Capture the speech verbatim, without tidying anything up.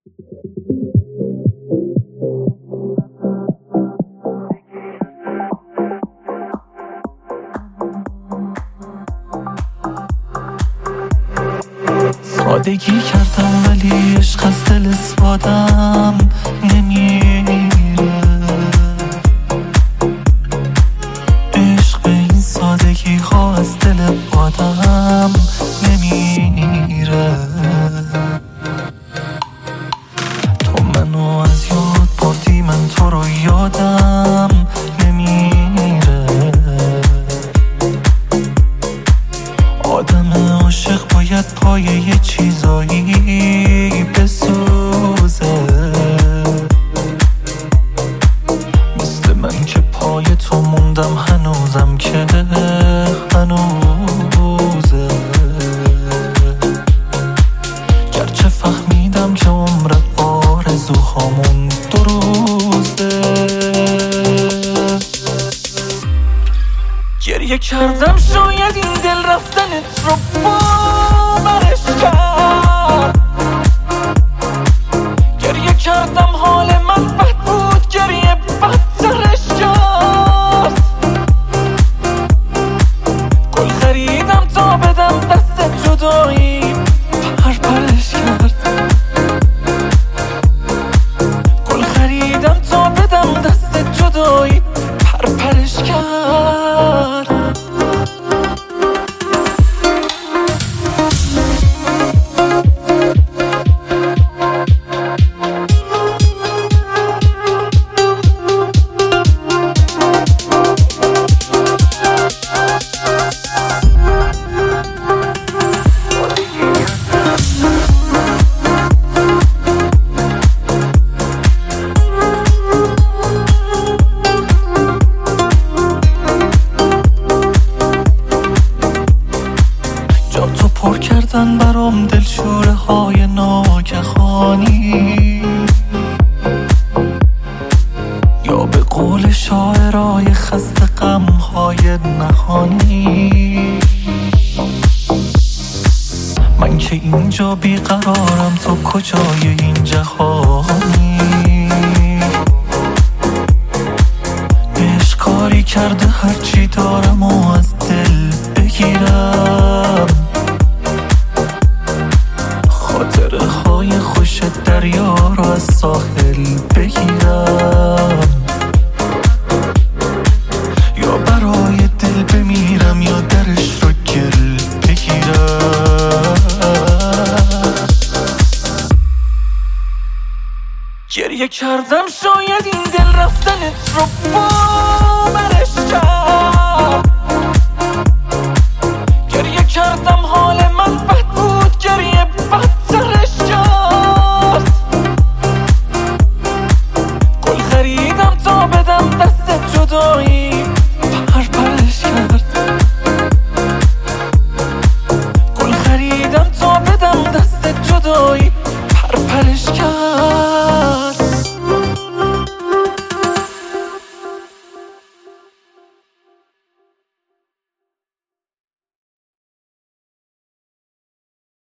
سادگی کردم ولی عشق از دل اسپادم نمیره. عشق به این سادگی ها از دل آدم نمیره. تو منو از یاد بردی، من تو رو یادم نمیره. آدم عاشق باید پای یه چیزایی بسوزه، مثل من که پای تو موندم هنوزم که هنوزه. گرچه فهمیدم که عمر آرزوهامون دو روزه. گریه کردم شاید این دل رفتنت رو باورش کرد. گریه کردم حال من بد بود، گریه بدترش کرد. گل خریدم تا بدم دست جدایی، پرپرش کرد. گل خریدم تا بدم دست جدایی، پرپرش کرد. پر کردن برام دلشوره های ناگهانی، یا به قول شاعرای خسته غم های نهانی. من که اینجا بیقرارم، تو کجای این جهانی؟ عشق کاری کرده هرچی دارم و از دل بگیرم. خاطره های خوش دریا رو از ساحل بگیرم، یا برای دل بمیرم یا درش رو گل بگیرم. گریه کردم شاید این دل رفتنت رو باورش کرد.